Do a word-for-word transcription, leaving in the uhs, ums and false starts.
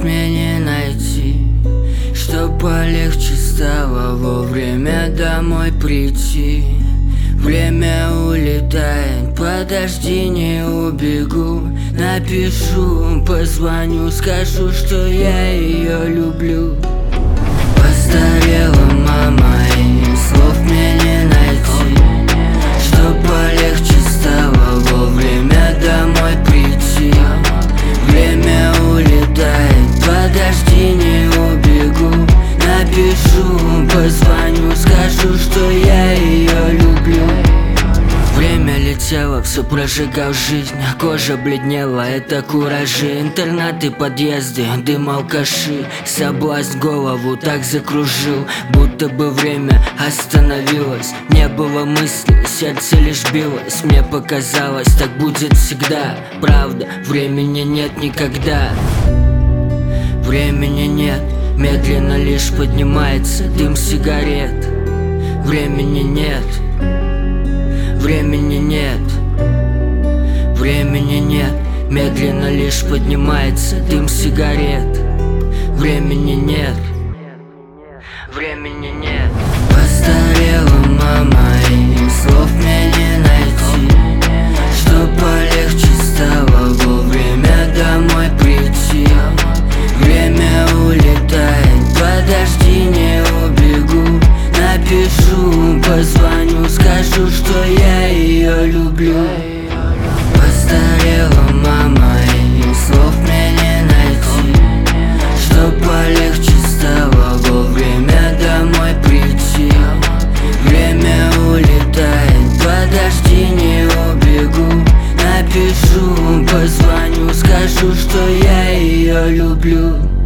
мне не найти, чтоб полегче стало вовремя домой прийти. Время улетает, подожди, не убегу. Напишу, позвоню, скажу, что я ее люблю. Постарела мама, и слов мне не найти, чтоб полегче стало вовремя домой прийти. Время улетает, подожди, не убегу. Напишу, позвоню, скажу, что я ее люблю. Время летело, все прожигал жизнь, а кожа бледнела, это куражи. Интернаты, подъезды, дым, алкаши. Соблазн голову так закружил, будто бы время остановилось. Не было мысли, сердце лишь билось. Мне показалось, так будет всегда. Правда, времени нет никогда. Времени нет, медленно лишь поднимается дым сигарет. Времени нет, времени нет, времени нет, медленно лишь поднимается дым сигарет. Времени нет, времени нет. Постарела мама, и слов мне не найти, чтоб полегче стало вовремя домой прийти. Время улетает, подожди, не убегу. Напишу, позвоню, скажу, что я ее люблю. Постарела мама, и слов мне не найти, чтоб полегче стало вовремя домой прийти. Время улетает, подожди, не убегу. Напишу, позвоню, скажу, что я ее люблю.